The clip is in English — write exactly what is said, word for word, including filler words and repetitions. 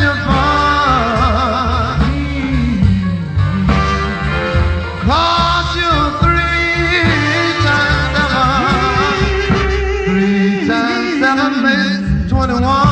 you fun. Cost you three times seven. Three times seven makes twenty-one.